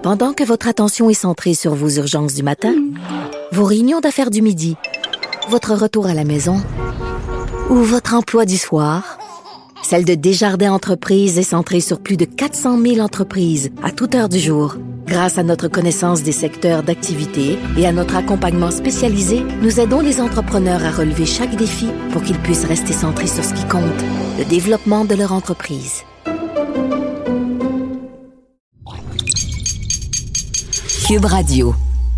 Pendant que votre attention est centrée sur vos urgences du matin, vos réunions d'affaires du midi, votre retour à la maison ou votre emploi du soir, celle de Desjardins Entreprises est centrée sur plus de 400 000 entreprises à toute heure du jour. Grâce à notre connaissance des secteurs d'activité et à notre accompagnement spécialisé, nous aidons les entrepreneurs à relever chaque défi pour qu'ils puissent rester centrés sur ce qui compte, le développement de leur entreprise. Cube Radio.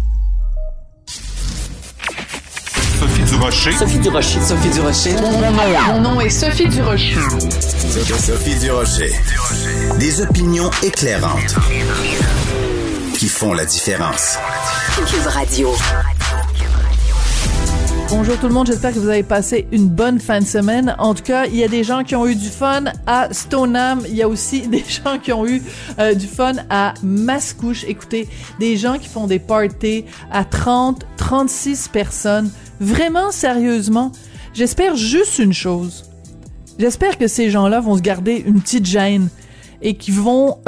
Sophie Durocher. Sophie Durocher. Sophie Durocher. Mon nom est Sophie Durocher. Sophie Durocher. Des opinions éclairantes qui font la différence. Cube Radio. Bonjour tout le monde, j'espère que vous avez passé une bonne fin de semaine. En tout cas, il y a des gens qui ont eu du fun à Stoneham. Il y a aussi des gens qui ont eu du fun à Mascouche. Écoutez, des gens qui font des parties à 30, 36 personnes. Vraiment, sérieusement, j'espère juste une chose. J'espère que ces gens-là vont se garder une petite gêne et qui vont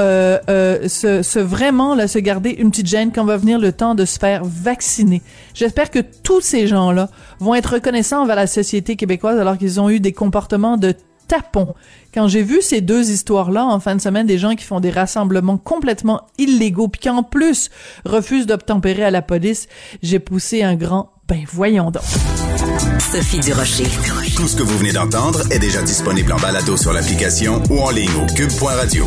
se garder une petite gêne quand va venir le temps de se faire vacciner. J'espère que tous ces gens-là vont être reconnaissants envers la société québécoise alors qu'ils ont eu des comportements de tapons. Quand j'ai vu ces deux histoires-là en fin de semaine, des gens qui font des rassemblements complètement illégaux puis qui en plus refusent d'obtempérer à la police, j'ai poussé un grand « ben voyons donc ». Sophie Durocher. Tout ce que vous venez d'entendre est déjà disponible en balado sur l'application ou en ligne au cube.radio.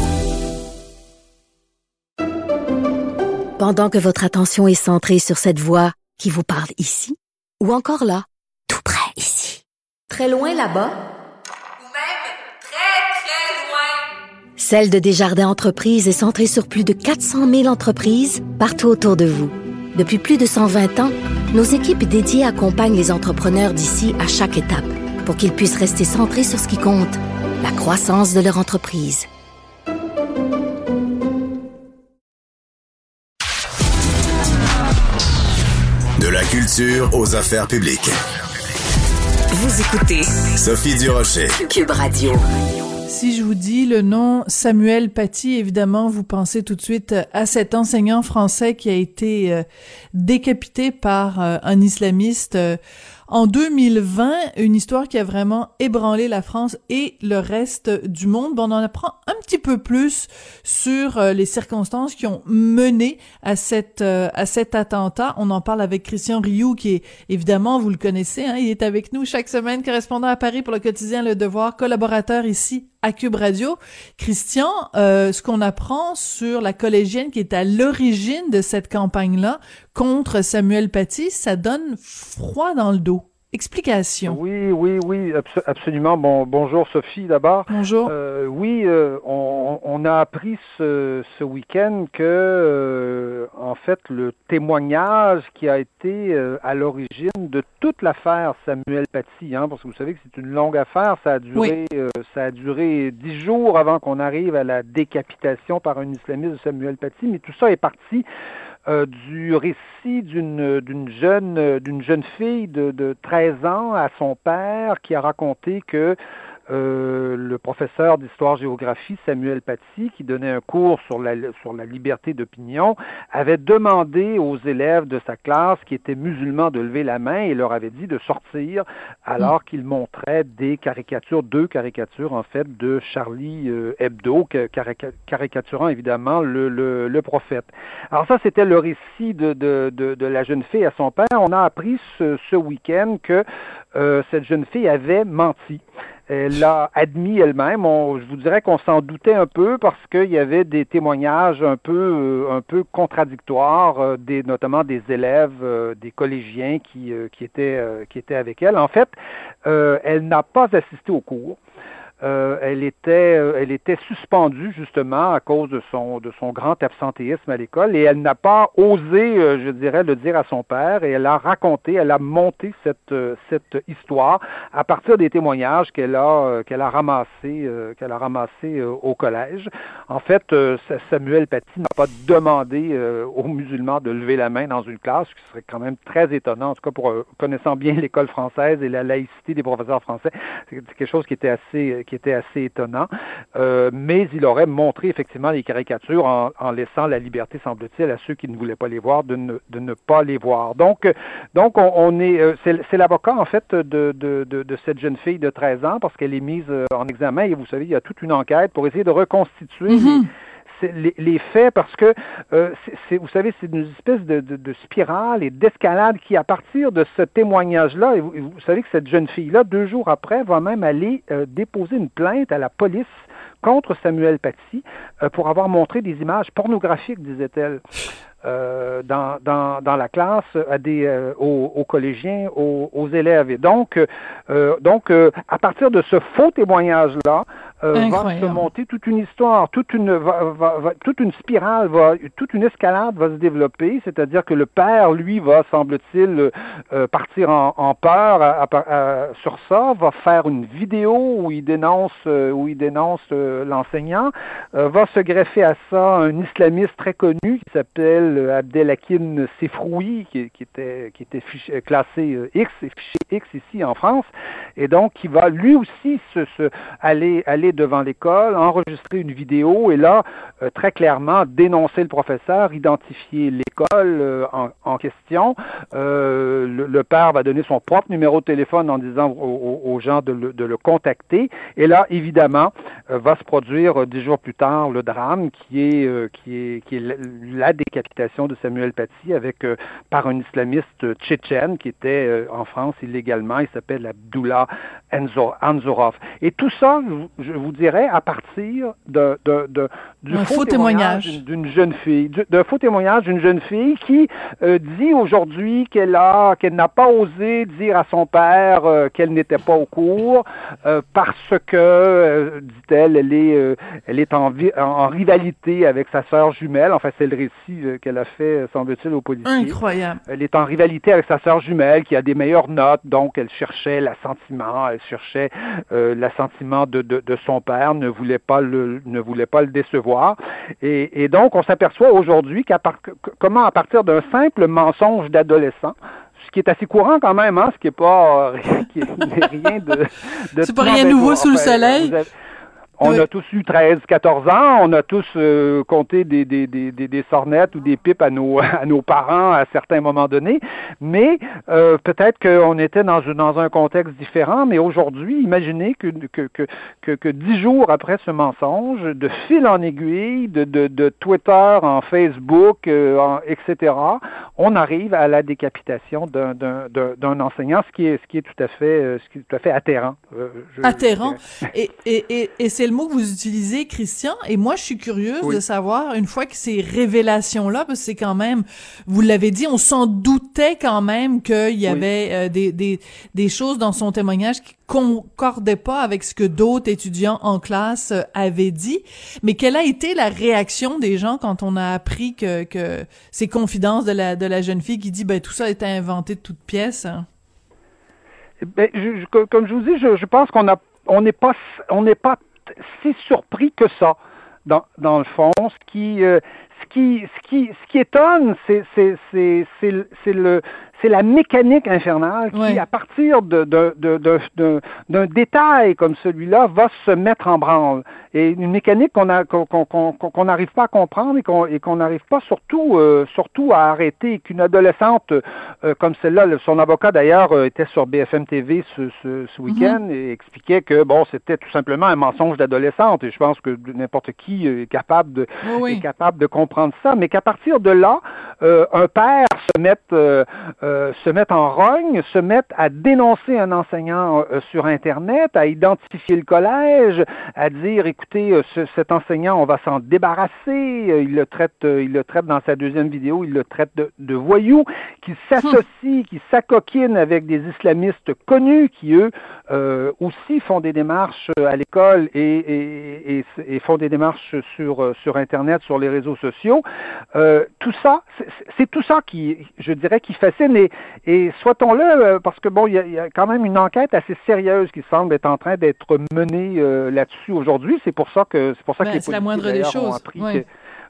Pendant que votre attention est centrée sur cette voix qui vous parle ici, ou encore là, tout près ici, très loin là-bas, ou même très, très loin. Celle de Desjardins Entreprises est centrée sur plus de 400 000 entreprises partout autour de vous. Depuis plus de 120 ans, nos équipes dédiées accompagnent les entrepreneurs d'ici à chaque étape pour qu'ils puissent rester centrés sur ce qui compte, la croissance de leur entreprise. De la culture aux affaires publiques. Vous écoutez Sophie Durocher. Cube Radio. Si je vous dis le nom Samuel Paty, évidemment, vous pensez tout de suite à cet enseignant français qui a été décapité par un islamiste en 2020, une histoire qui a vraiment ébranlé la France et le reste du monde. Bon, on en apprend un petit peu plus sur les circonstances qui ont mené à cet attentat. On en parle avec Christian Rioux, qui est, évidemment, vous le connaissez, hein, il est avec nous chaque semaine, correspondant à Paris pour le quotidien Le Devoir, collaborateur ici à Cube Radio. Christian, ce qu'on apprend sur la collégienne qui est à l'origine de cette campagne-là contre Samuel Paty, ça donne froid dans le dos. Explication. Oui, absolument. Bonjour Sophie d'abord. Bonjour. On a appris ce week-end que, en fait, le témoignage qui a été à l'origine de toute l'affaire Samuel Paty, parce que vous savez que c'est une longue affaire, ça a duré 10 jours avant qu'on arrive à la décapitation par un islamiste de Samuel Paty, mais tout ça est parti du récit d'une jeune fille de 13 ans à son père qui a raconté que le professeur d'histoire-géographie, Samuel Paty, qui donnait un cours sur la liberté d'opinion, avait demandé aux élèves de sa classe qui étaient musulmans de lever la main et leur avait dit de sortir alors qu'il montrait deux caricatures en fait de Charlie Hebdo, caricaturant évidemment le prophète. Alors ça, c'était le récit de la jeune fille à son père. On a appris ce week-end que cette jeune fille avait menti. Elle l'a admis elle-même. Je vous dirais qu'on s'en doutait un peu parce qu'il y avait des témoignages un peu contradictoires, notamment des élèves, des collégiens qui étaient avec elle. En fait, elle n'a pas assisté au cours. Elle était suspendue justement à cause de son grand absentéisme à l'école et elle n'a pas osé, je dirais, le dire à son père et elle a monté cette histoire à partir des témoignages qu'elle a ramassés au collège. En fait, Samuel Paty n'a pas demandé aux musulmans de lever la main dans une classe, ce qui serait quand même très étonnant, en tout cas pour connaissant bien l'école française et la laïcité des professeurs français, c'est quelque chose qui était assez était assez étonnant. Mais il aurait montré effectivement les caricatures en laissant la liberté, semble-t-il, à ceux qui ne voulaient pas les voir de ne pas les voir. Donc on est, c'est l'avocat en fait de cette jeune fille de 13 ans parce qu'elle est mise en examen et vous savez, il y a toute une enquête pour essayer de reconstituer les faits parce que, vous savez, c'est une espèce de spirale et d'escalade qui, à partir de ce témoignage-là, et vous savez que cette jeune fille-là, 2 jours après, va même aller déposer une plainte à la police contre Samuel Paty pour avoir montré des images pornographiques, disait-elle. Dans la classe aux collégiens, aux élèves. Et donc, à partir de ce faux témoignage-là, va se monter toute une histoire, toute une spirale, toute une escalade va se développer, c'est-à-dire que le père, lui, va, semble-t-il, partir en peur sur ça, va faire une vidéo où il dénonce l'enseignant, va se greffer à ça un islamiste très connu qui s'appelle Abdelhakim Sefroui, qui était classé X et fiché X ici en France, et donc qui va lui aussi aller devant l'école, enregistrer une vidéo et là, très clairement, dénoncer le professeur, identifier l'école en question. Le père va donner son propre numéro de téléphone en disant aux gens de le contacter. Et là, évidemment, va se produire 10 jours plus tard le drame qui est la décapitation de Samuel Paty par un islamiste tchétchène qui était en France illégalement. Il s'appelle Abdullah Anzourov. Et tout ça, je vous dirais, à partir du faux témoignage d'une jeune fille, d'un faux témoignage d'une jeune fille qui dit aujourd'hui qu'elle n'a pas osé dire à son père qu'elle n'était pas au cours parce que, dit-elle, elle est en rivalité avec sa sœur jumelle. Enfin, c'est le récit qu'elle a fait, semble-t-il, aux policiers. Incroyable. Elle est en rivalité avec sa sœur jumelle qui a des meilleures notes, donc elle cherchait l'assentiment, de son père, ne voulait pas le décevoir. Et donc, on s'aperçoit aujourd'hui comment à partir d'un simple mensonge d'adolescent, ce qui est assez courant quand même, ce qui est pas rien de c'est pas rien de nouveau sous le soleil. On a tous eu 13, 14 ans, on a tous compté des sornettes ou des pipes à nos parents à certains moments donnés, mais peut-être qu'on était dans un contexte différent, mais aujourd'hui, imaginez que 10 jours après ce mensonge, de fil en aiguille, de Twitter en Facebook, etc., on arrive à la décapitation d'un enseignant, ce qui est tout à fait atterrant. Atterrant. Et c'est le mot que vous utilisez, Christian, et moi je suis curieuse de savoir, une fois que ces révélations-là, parce que c'est quand même, vous l'avez dit, on s'en doutait quand même qu'il y avait des choses dans son témoignage qui concordaient pas avec ce que d'autres étudiants en classe avaient dit, mais quelle a été la réaction des gens quand on a appris que ces confidences de la jeune fille qui dit tout ça était inventé de toutes pièces? Comme je vous dis, je pense on n'est pas si surpris que ça dans le fond. Ce qui étonne, c'est la mécanique infernale qui, à partir d'un détail comme celui-là, va se mettre en branle. Et une mécanique qu'on n'arrive pas à comprendre et qu'on n'arrive pas surtout à arrêter. Qu'une adolescente comme celle-là, son avocat d'ailleurs était sur BFM TV ce week-end et expliquait que c'était tout simplement un mensonge d'adolescente. Et je pense que n'importe qui est capable de comprendre ça. Mais qu'à partir de là, un père se mette en rogne, se mette à dénoncer un enseignant sur Internet, à identifier le collège, à dire, écoutez, cet enseignant, on va s'en débarrasser. Il le traite dans sa deuxième vidéo, il le traite de voyou, qui s'associe, qui s'acoquine avec des islamistes connus qui, eux, aussi font des démarches à l'école et font des démarches sur Internet, sur les réseaux sociaux. Tout ça, c'est tout ça qui, je dirais, qui fascine. Et souhaitons-le, parce que il y a quand même une enquête assez sérieuse qui semble être en train d'être menée là-dessus aujourd'hui. C'est pour ça que les policiers la moindre des choses. ont appris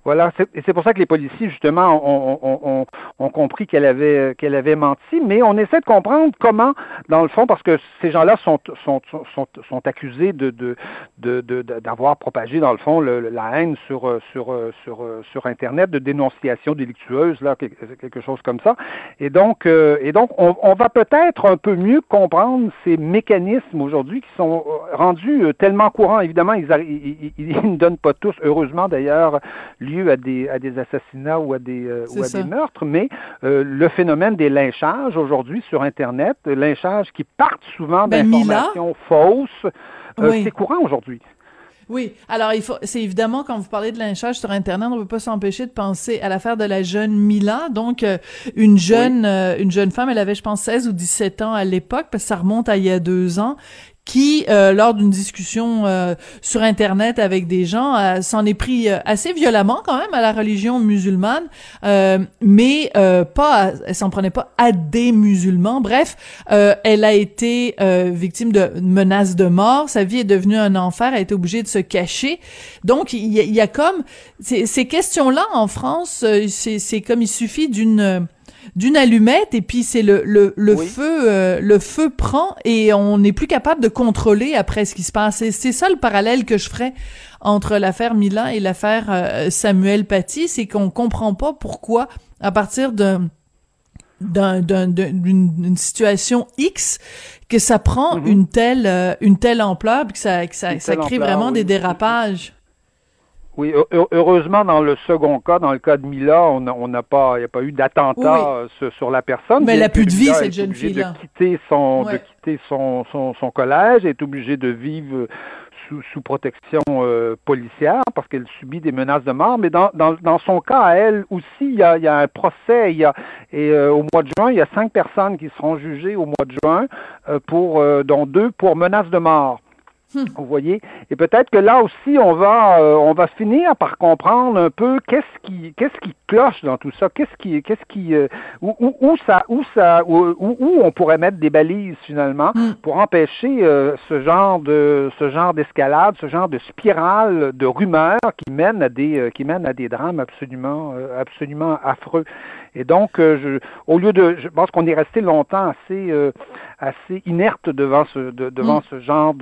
Voilà, et c'est pour ça que les policiers, justement, ont compris qu'elle avait menti, mais on essaie de comprendre comment, dans le fond, parce que ces gens-là sont accusés d'avoir propagé, dans le fond, la haine sur Internet, de dénonciation délictueuse, là, quelque chose comme ça. Et donc, on va peut-être un peu mieux comprendre ces mécanismes aujourd'hui qui sont rendus tellement courants. Évidemment, ils ne donnent pas tous, heureusement d'ailleurs, lieu à des assassinats ou à des meurtres, mais le phénomène des lynchages aujourd'hui sur Internet, lynchages qui partent souvent d'informations fausses, oui. C'est courant aujourd'hui. Oui, alors c'est évidemment, quand vous parlez de lynchage sur Internet, on ne peut pas s'empêcher de penser à l'affaire de la jeune Mila, donc une jeune femme, elle avait je pense 16 ou 17 ans à l'époque, parce que ça remonte à il y a 2 ans, qui, lors d'une discussion sur Internet avec des gens, s'en est pris assez violemment quand même à la religion musulmane, mais elle s'en prenait pas à des musulmans. Bref, elle a été victime de menaces de mort. Sa vie est devenue un enfer. Elle a été obligée de se cacher. Donc, il y a comme ces questions-là en France, c'est comme il suffit d'une allumette et puis c'est le feu prend et on n'est plus capable de contrôler après ce qui se passe. C'est ça le parallèle que je ferais entre l'affaire Mila et l'affaire Samuel Paty, c'est qu'on comprend pas pourquoi à partir d'une situation X que ça prend une telle ampleur puis que ça crée vraiment des dérapages. Oui, heureusement, dans le second cas, dans le cas de Mila, il n'y a pas eu d'attentat sur la personne. Mais elle n'a plus de vie, cette jeune fille-là. De quitter son collège, elle est obligée de vivre sous protection policière parce qu'elle subit des menaces de mort. Mais dans son cas, à elle aussi, il y a un procès. Au mois de juin, il y a 5 personnes qui seront jugées au mois de juin, dont 2 pour menaces de mort. Vous voyez, et peut-être que là aussi on va finir par comprendre un peu qu'est-ce qui cloche dans tout ça, où on pourrait mettre des balises finalement pour empêcher ce genre d'escalade, ce genre de spirale de rumeurs qui mènent à des drames absolument affreux. Et donc, je pense qu'on est resté longtemps assez inerte devant ce genre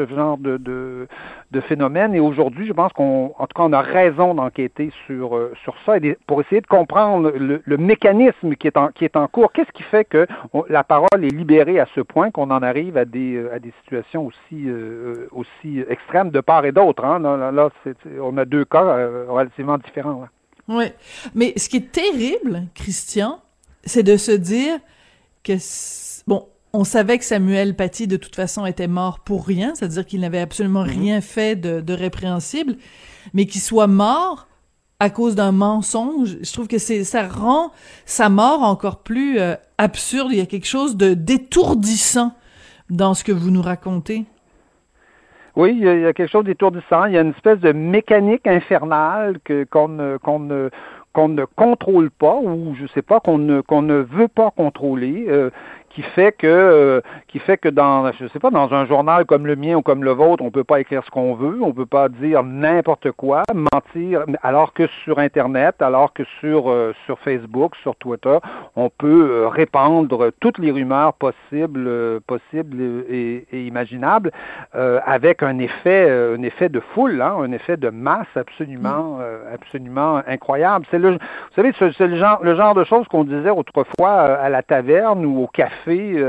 de phénomène. Et aujourd'hui, je pense en tout cas, on a raison d'enquêter sur ça pour essayer de comprendre le mécanisme qui est en cours. Qu'est-ce qui fait que la parole est libérée à ce point qu'on en arrive à des situations aussi extrêmes de part et d'autre. Hein? Là, on a 2 cas relativement différents. Hein? Oui, mais ce qui est terrible, Christian, c'est de se dire que, on savait que Samuel Paty, de toute façon, était mort pour rien, c'est-à-dire qu'il n'avait absolument rien fait de répréhensible, mais qu'il soit mort à cause d'un mensonge, je trouve que ça rend sa mort encore plus absurde. Il y a quelque chose d'étourdissant dans ce que vous nous racontez. Oui, il y a quelque chose d'étourdissant. Il y a une espèce de mécanique infernale qu'on ne contrôle pas, ou je sais pas, qu'on ne veut pas contrôler, qui fait que dans un journal comme le mien ou comme le vôtre, on peut pas écrire ce qu'on veut, on peut pas dire n'importe quoi, mentir, alors que sur Internet, alors que sur Facebook, sur Twitter, on peut répandre toutes les rumeurs possibles et imaginables, avec un effet de foule, hein, un effet de masse absolument incroyable. Vous savez, c'est le genre de choses qu'on disait autrefois à la taverne ou au café.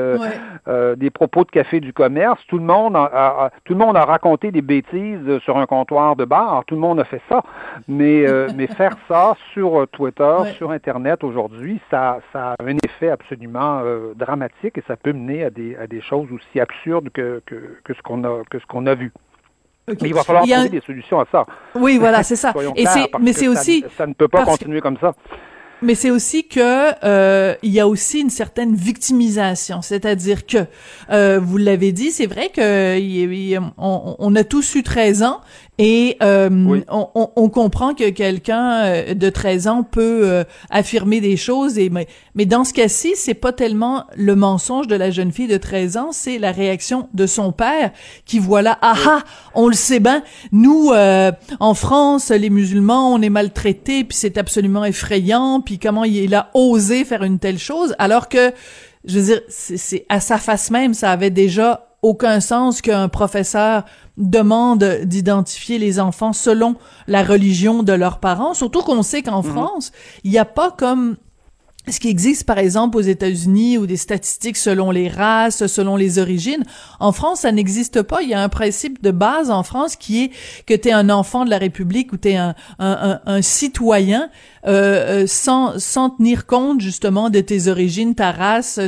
Des propos de café du commerce, tout le monde a raconté des bêtises sur un comptoir de bar, tout le monde a fait ça, mais faire ça sur Twitter, sur Internet aujourd'hui, ça a un effet absolument dramatique et ça peut mener à des choses aussi absurdes que ce qu'on a vu. Okay. Mais il va falloir trouver des solutions à ça. Oui, voilà, c'est ça. Ça ne peut pas continuer comme ça. Mais c'est aussi que il y a aussi une certaine victimisation, c'est-à-dire que vous l'avez dit, c'est vrai que on a tous eu 13 ans Et Oui. on comprend que quelqu'un de 13 ans peut affirmer des choses, mais dans ce cas-ci, c'est pas tellement le mensonge de la jeune fille de 13 ans, c'est la réaction de son père qui voilà, on le sait bien, nous en France, les musulmans, on est maltraités, puis c'est absolument effrayant, puis comment il a osé faire une telle chose, alors que, je veux dire, c'est à sa face même, ça avait déjà aucun sens qu'un professeur demande d'identifier les enfants selon la religion de leurs parents, surtout qu'on sait qu'en France, il n'y a pas comme ce qui existe, par exemple, aux États-Unis, ou des statistiques selon les races, selon les origines. En France, ça n'existe pas. Il y a un principe de base en France qui est que t'es un enfant de la République ou t'es un citoyen sans tenir compte, justement, de tes origines, ta race,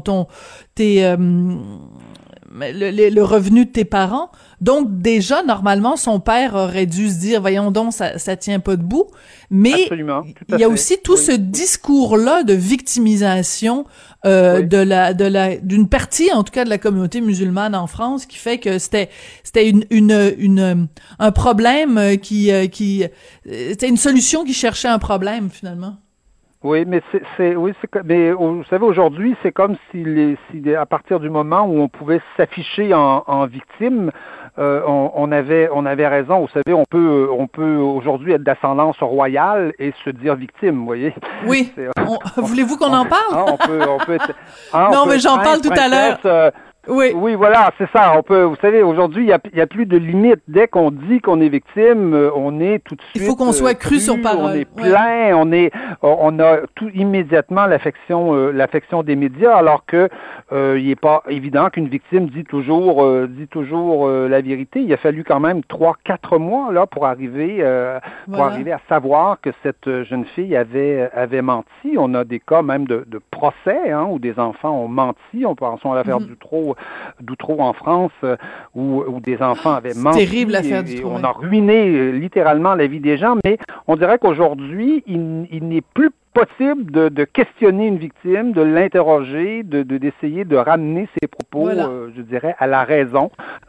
le revenu de tes parents. Donc, déjà, normalement, son père aurait dû se dire, voyons donc, ça tient pas debout. Mais Absolument, tout à il y a fait. aussi tout ce discours-là de victimisation d'une partie, en tout cas, de la communauté musulmane en France, qui fait que c'était un problème c'était une solution qui cherchait un problème, finalement. Oui, mais mais vous savez, aujourd'hui, c'est comme si à partir du moment où on pouvait s'afficher en victime, on avait raison. Vous savez, on peut aujourd'hui être d'ascendance royale et se dire victime, vous voyez. Oui. Voulez-vous qu'on en parle? On peut être, non, mais j'en parle tout à l'heure. Oui, voilà, c'est ça. Vous savez, aujourd'hui, il y a plus de limite. Dès qu'on dit qu'on est victime, on est tout de suite. Il faut qu'on soit cru sur parole. On est plein, on a tout immédiatement l'affection des médias, alors que il est pas évident qu'une victime dit toujours la vérité. Il a fallu quand même 3-4 mois là pour arriver à savoir que cette jeune fille avait menti. On a des cas même de procès où des enfants ont menti. Pensons à l'affaire Doutreau en France, où des enfants avaient menti. C'est terrible l'affaire Doutreau. On a ruiné littéralement la vie des gens, mais on dirait qu'aujourd'hui, il n'est plus possible de questionner une victime, de l'interroger, d'essayer de ramener ses propos, je dirais, à la raison.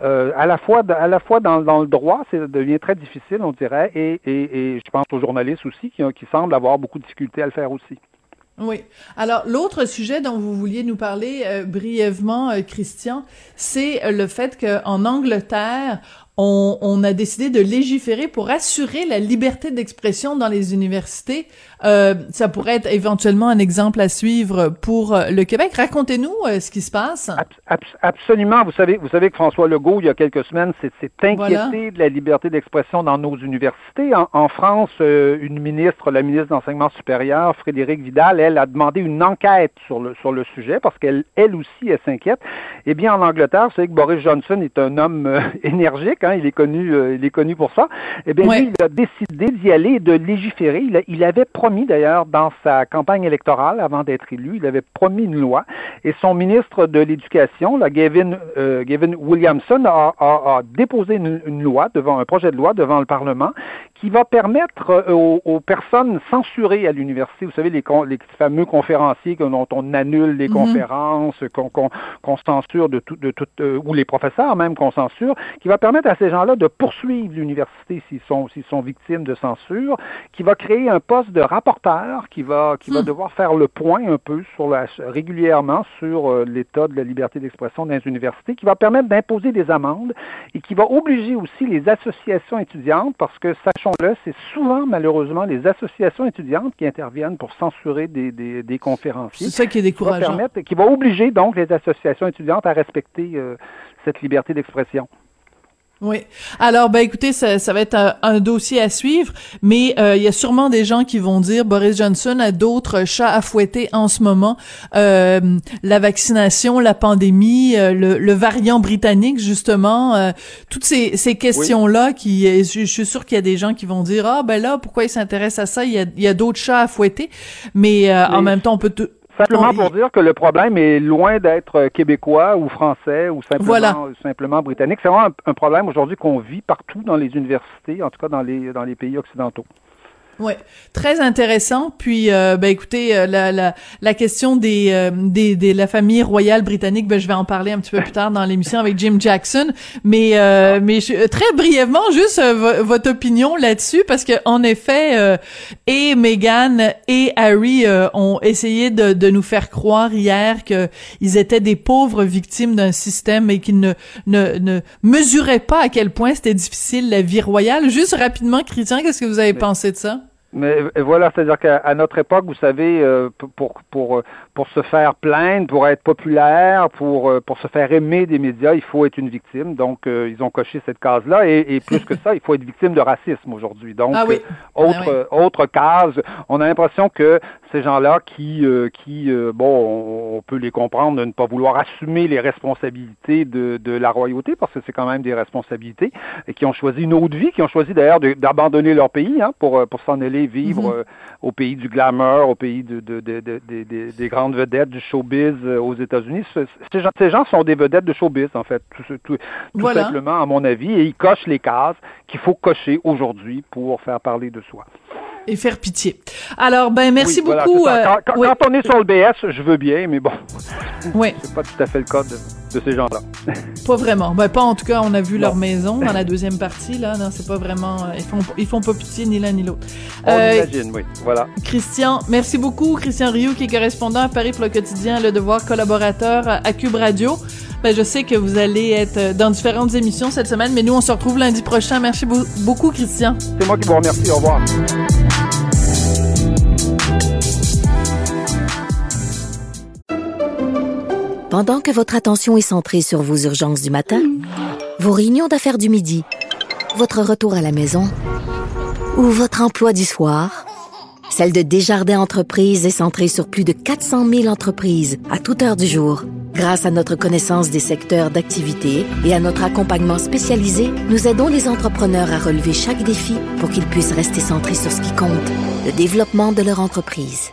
À la fois dans le droit, ça devient très difficile, on dirait, et je pense aux journalistes aussi qui semblent avoir beaucoup de difficultés à le faire aussi. Oui. Alors, l'autre sujet dont vous vouliez nous parler brièvement, Christian, c'est le fait qu'en Angleterre, on a décidé de légiférer pour assurer la liberté d'expression dans les universités. Ça pourrait être éventuellement un exemple à suivre pour le Québec. Racontez-nous ce qui se passe. Absolument. Vous savez que François Legault, il y a quelques semaines, s'est inquiété de la liberté d'expression dans nos universités. En France, la ministre d'Enseignement supérieur, Frédérique Vidal, elle a demandé une enquête sur le sujet parce elle aussi, elle s'inquiète. Eh bien, en Angleterre, vous savez que Boris Johnson est un homme énergique. Il est connu pour ça. Eh bien, lui, il a décidé d'y aller et de légiférer. Il avait promis, d'ailleurs, dans sa campagne électorale, avant d'être élu, il avait promis une loi. Et son ministre de l'Éducation, Gavin Williamson, a déposé un projet de loi devant le Parlement qui va permettre aux personnes censurées à l'université, vous savez, les fameux conférenciers dont on annule les conférences, qu'on censure ou les professeurs même qu'on censure, qui va permettre à ces gens-là de poursuivre l'université s'ils sont victimes de censure, qui va créer un poste de rapporteur qui va devoir faire le point un peu régulièrement sur l'état de la liberté d'expression dans les universités, qui va permettre d'imposer des amendes et qui va obliger aussi les associations étudiantes, parce que sachons-le, c'est souvent malheureusement les associations étudiantes qui interviennent pour censurer des conférenciers. C'est ça qui est décourageant. Qui va obliger donc les associations étudiantes à respecter cette liberté d'expression. Oui. Alors, écoutez, ça va être un dossier à suivre, mais il y a sûrement des gens qui vont dire Boris Johnson a d'autres chats à fouetter en ce moment. La vaccination, la pandémie, le variant britannique, justement, toutes ces questions-là je suis sûr qu'il y a des gens qui vont dire pourquoi il s'intéresse à ça? Il y a d'autres chats à fouetter, mais en même temps, on peut simplement pour dire que le problème est loin d'être québécois ou français ou simplement britannique. C'est vraiment un problème aujourd'hui qu'on vit partout dans les universités, en tout cas dans les pays occidentaux. Ouais, très intéressant. Puis, écoutez, la question de la famille royale britannique, je vais en parler un petit peu plus tard dans l'émission avec Jim Jackson. Mais très brièvement, juste votre opinion là-dessus, parce que en effet, et Meghan et Harry ont essayé de nous faire croire hier que ils étaient des pauvres victimes d'un système et qu'ils ne mesuraient pas à quel point c'était difficile la vie royale. Juste rapidement, Christian, qu'est-ce que vous avez pensé de ça? Mais voilà, c'est-à-dire qu'à notre époque, vous savez, pour se faire plaindre, pour être populaire, pour se faire aimer des médias, il faut être une victime. Donc, ils ont coché cette case-là. Et plus que ça, il faut être victime de racisme aujourd'hui. Donc, autre case. On a l'impression que ces gens-là on peut les comprendre de ne pas vouloir assumer les responsabilités de la royauté, parce que c'est quand même des responsabilités, et qui ont choisi une autre vie, qui ont choisi d'ailleurs d'abandonner leur pays pour s'en aller vivre au pays du glamour, au pays des grandes vedettes du showbiz aux États-Unis. Ces gens sont des vedettes de showbiz, en fait, tout simplement, à mon avis, et ils cochent les cases qu'il faut cocher aujourd'hui pour faire parler de soi. Et faire pitié. Alors, merci beaucoup. Voilà, quand on est sur le BS, je veux bien, mais bon, oui. C'est pas tout à fait le cas de ces gens-là. Pas vraiment. Pas en tout cas, on a vu leur maison dans la deuxième partie, là. Non, c'est pas vraiment... Ils font pas pitié ni l'un ni l'autre. On imagine, oui. Voilà. Christian, merci beaucoup. Christian Rioux, qui est correspondant à Paris pour le quotidien Le Devoir, collaborateur à Cube Radio. Je sais que vous allez être dans différentes émissions cette semaine, mais nous, on se retrouve lundi prochain. Merci beaucoup, Christian. C'est moi qui vous remercie. Au revoir. Pendant que votre attention est centrée sur vos urgences du matin, vos réunions d'affaires du midi, votre retour à la maison ou votre emploi du soir, celle de Desjardins Entreprises est centrée sur plus de 400 000 entreprises à toute heure du jour. Grâce à notre connaissance des secteurs d'activité et à notre accompagnement spécialisé, nous aidons les entrepreneurs à relever chaque défi pour qu'ils puissent rester centrés sur ce qui compte, le développement de leur entreprise.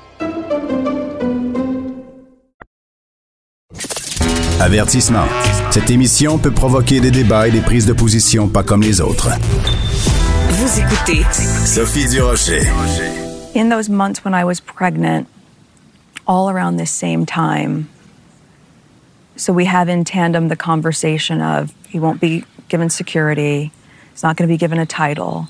Avertissement. Cette émission peut provoquer des débats et des prises de position pas comme les autres. Vous écoutez Sophie Durocher. In those months when I was pregnant, all around this same time, so we have in tandem the conversation of he won't be given security, he's not going to be given a title,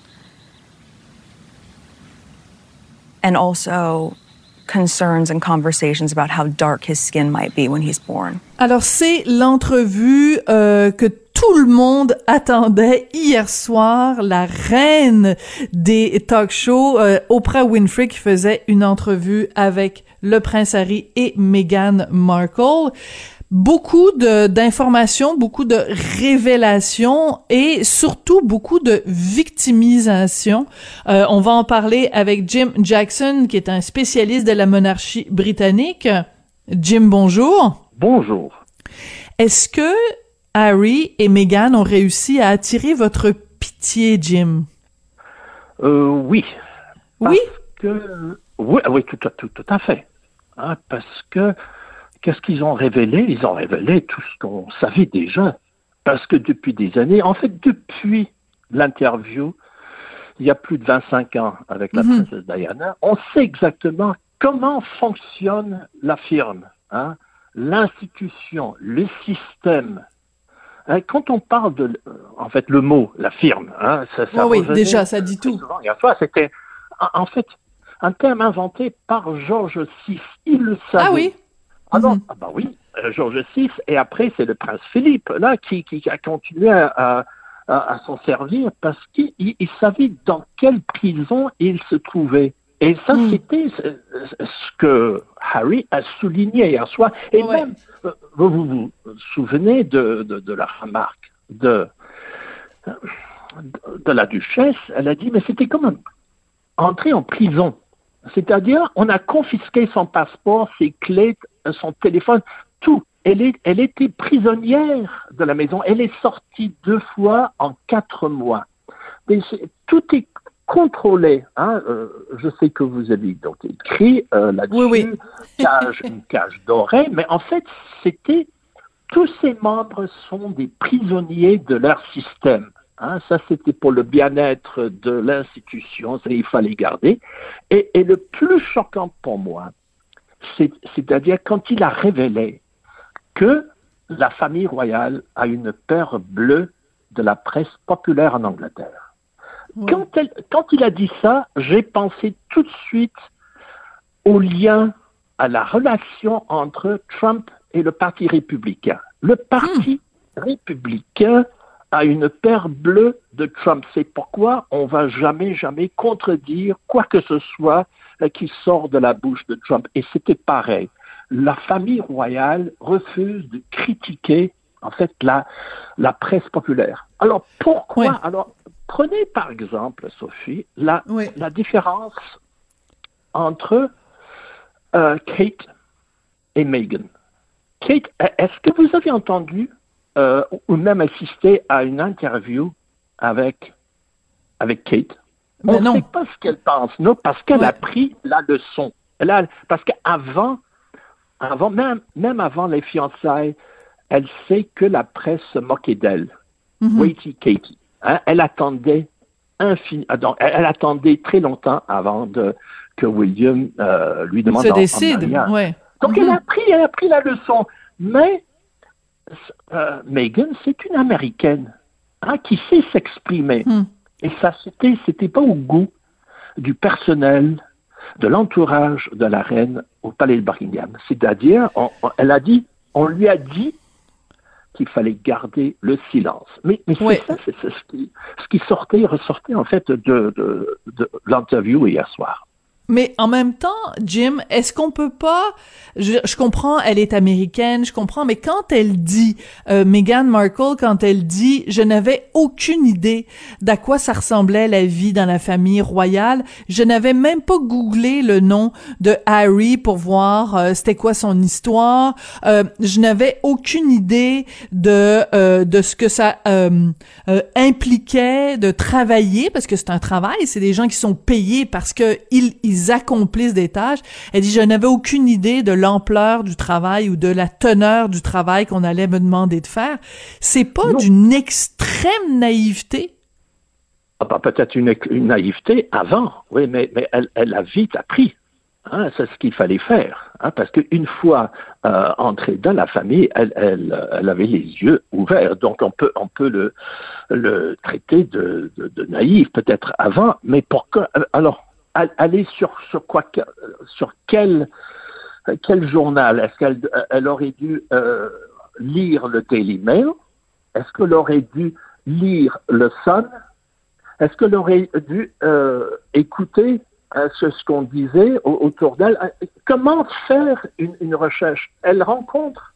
and also concerns and conversations about how dark his skin might be when he's born. Alors, c'est l'entrevue que tout le monde attendait hier soir, la reine des talk-shows, Oprah Winfrey, qui faisait une entrevue avec le prince Harry et Meghan Markle. Beaucoup d'informations, beaucoup de révélations et surtout beaucoup de victimisation. On va en parler avec Jim Jackson, qui est un spécialiste de la monarchie britannique. Jim, bonjour. Bonjour. Est-ce que Harry et Meghan ont réussi à attirer votre pitié, Jim? Oui. Oui? Oui, tout à fait. Parce que qu'est-ce qu'ils ont révélé? Ils ont révélé tout ce qu'on savait déjà. Parce que depuis des années, en fait, depuis l'interview, il y a plus de 25 ans avec la princesse Diana, on sait exactement comment fonctionne la firme, l'institution, le système. Quand on parle de, en fait, le mot, la firme, ça oui, déjà, ça dit tout. Souvent, c'était, en fait, un terme inventé par George VI. Il le savait. Ah oui? Oui, George VI, et après, c'est le prince Philippe, là, qui a continué à s'en servir parce qu'il savait dans quelle prison il se trouvait. Et ça, c'était ce que Harry a souligné hier soir. Et même, vous vous souvenez de la remarque de la duchesse, elle a dit, mais c'était comme entrer en prison. C'est-à-dire, on a confisqué son passeport, ses clés, son téléphone, tout. Elle était prisonnière de la maison. Elle est sortie 2 fois en 4 mois. Tout est contrôlé. Je sais que vous avez donc écrit là-dessus, une cage dorée, mais en fait, tous ces membres sont des prisonniers de leur système. Hein, ça, c'était pour le bien-être de l'institution, il fallait garder. Et le plus choquant pour moi, c'est-à-dire quand il a révélé que la famille royale a une peur bleue de la presse populaire en Angleterre. Ouais. Quand il a dit ça, j'ai pensé tout de suite au lien, à la relation entre Trump et le Parti républicain. Le Parti républicain a une peur bleue de Trump. C'est pourquoi on ne va jamais contredire quoi que ce soit qui sort de la bouche de Trump. Et c'était pareil. La famille royale refuse de critiquer, en fait, la presse populaire. Alors, pourquoi? Oui. Alors, prenez par exemple, Sophie, la différence entre Kate et Meghan. Kate, est-ce que vous avez entendu ou même assisté à une interview avec Kate? On ne sait pas ce qu'elle pense, non, parce qu'elle a pris la leçon. Parce qu'avant, même avant les fiançailles, elle sait que la presse se moquait d'elle. Waity Katie. Hein, elle attendait très longtemps avant que William lui demande en mariage. Ouais. Donc elle a pris la leçon. Mais Meghan, c'est une Américaine qui sait s'exprimer. Et ça, c'était pas au goût du personnel, de l'entourage de la reine au palais de Buckingham. C'est-à-dire, on lui a dit qu'il fallait garder le silence. Mais c'est ce qui ressortait en fait de l'interview hier soir. Mais en même temps, Jim, est-ce qu'on peut pas... Je comprends, elle est américaine, je comprends, mais quand elle dit, Meghan Markle, quand elle dit « Je n'avais aucune idée d'à quoi ça ressemblait la vie dans la famille royale, je n'avais même pas googlé le nom de Harry pour voir c'était quoi son histoire, je n'avais aucune idée de ce que ça impliquait de travailler, parce que c'est un travail, c'est des gens qui sont payés parce que ils accomplissent des tâches. Elle dit, je n'avais aucune idée de l'ampleur du travail ou de la teneur du travail qu'on allait me demander de faire. C'est pas d'une extrême naïveté? Peut-être une naïveté avant, oui, mais elle a vite appris. Hein, c'est ce qu'il fallait faire. Hein, parce qu'une fois entrée dans la famille, elle avait les yeux ouverts. Donc on peut le traiter de naïf peut-être avant, mais pourquoi? Alors, aller sur quel journal? Est-ce qu'elle aurait dû lire le Daily Mail? Est-ce qu'elle aurait dû lire le Sun? Est-ce qu'elle aurait dû écouter ce qu'on disait autour d'elle? Comment faire une recherche? Elle rencontre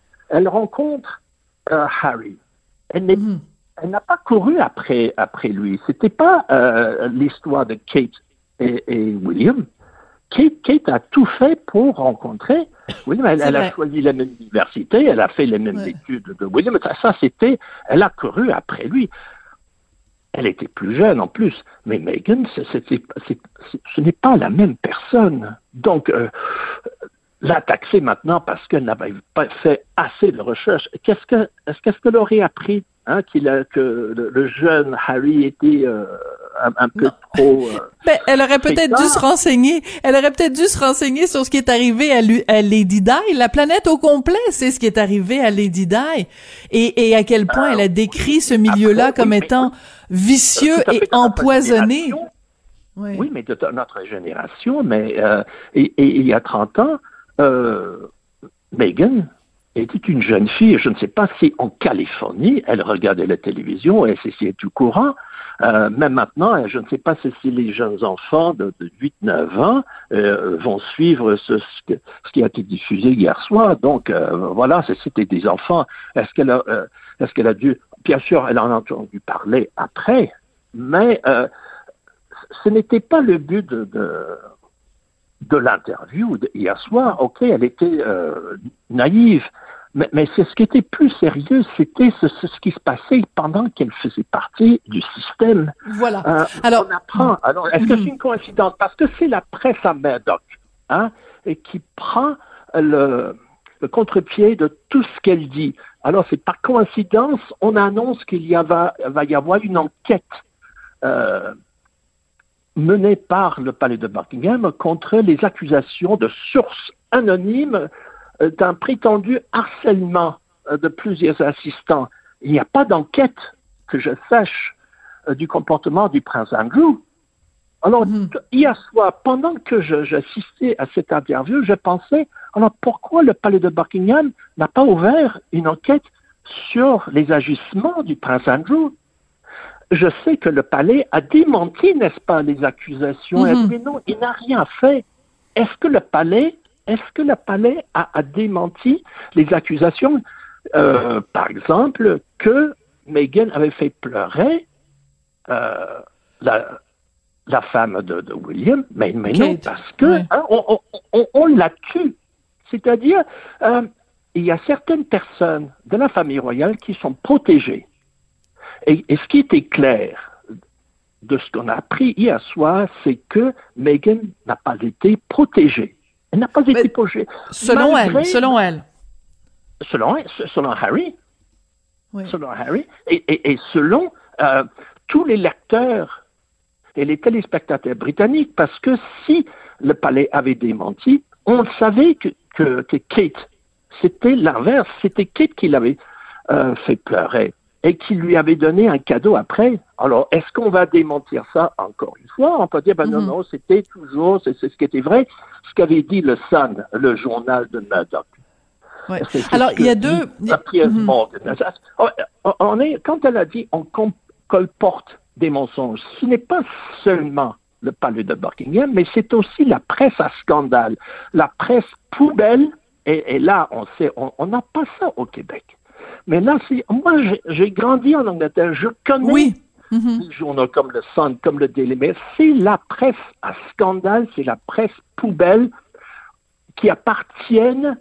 Harry. Elle n'a pas couru après lui. C'était pas l'histoire de Kate et William. Kate a tout fait pour rencontrer William. Elle a choisi la même université, elle a fait les mêmes études de William. Elle a couru après lui. Elle était plus jeune en plus, mais Meghan, ce n'est pas la même personne. Donc, la taxer maintenant parce qu'elle n'avait pas fait assez de recherche. Qu'est-ce qu'elle aurait appris? Que le jeune Harry était un peu trop... elle aurait peut-être dû se renseigner. Elle aurait peut-être dû se renseigner sur ce qui est arrivé à Lady Di. La planète au complet, c'est ce qui est arrivé à Lady Di. Et à quel point elle a décrit ce milieu-là comme étant vicieux et empoisonné. Oui, mais de notre génération. Mais et il y a 30 ans, Meghan était une jeune fille, je ne sais pas si en Californie, elle regardait la télévision et c'est tout courant. Même maintenant, je ne sais pas si les jeunes enfants de 8-9 ans vont suivre ce qui a été diffusé hier soir. Donc, voilà, c'était des enfants. Est-ce qu'elle a dû... Bien sûr, elle en a entendu parler après, mais ce n'était pas le but de l'interview hier soir. Ok, elle était naïve, mais c'est ce qui était plus sérieux, c'était ce qui se passait pendant qu'elle faisait partie du système. Voilà. On apprend. Alors, est-ce que c'est une coïncidence? Parce que c'est la presse à Murdoch, et qui prend le contre-pied de tout ce qu'elle dit. Alors, c'est par coïncidence, on annonce va y avoir une enquête menée par le palais de Buckingham contre les accusations de sources anonymes d'un prétendu harcèlement de plusieurs assistants. Il n'y a pas d'enquête, que je sache, du comportement du prince Andrew. Alors, hier soir, pendant que j'assistais à cette interview, je pensais, alors pourquoi le palais de Buckingham n'a pas ouvert une enquête sur les agissements du prince Andrew? Je sais que le palais a démenti, n'est-ce pas, les accusations. Mais non, il n'a rien fait. Est-ce que le palais a démenti les accusations, par exemple, que Meghan avait fait pleurer la femme de William, mais non, parce que on la tue. C'est-à-dire, il y a certaines personnes de la famille royale qui sont protégées. Et ce qui était clair de ce qu'on a appris hier soir, c'est que Meghan n'a pas été protégée. Elle n'a pas été protégée. Selon elle. Selon Harry. Oui. Selon Harry. Et selon tous les lecteurs et les téléspectateurs britanniques, parce que si le palais avait démenti, on savait que Kate, c'était l'inverse. C'était Kate qui l'avait fait pleurer et qui lui avait donné un cadeau après. Alors, est-ce qu'on va démentir ça encore une fois? On peut dire, non, c'était toujours, c'est ce qui était vrai, ce qu'avait dit le Sun, le journal de Murdoch. Ouais. Alors, il y a deux... Quand elle a dit, on colporte des mensonges, ce n'est pas seulement le palais de Buckingham, mais c'est aussi la presse à scandale, la presse poubelle, et là, on sait, on n'a pas ça au Québec. Mais là, moi, j'ai grandi en Angleterre, je connais des journaux comme le Sun, comme le Daily Mail, c'est la presse à scandale, c'est la presse poubelle qui appartient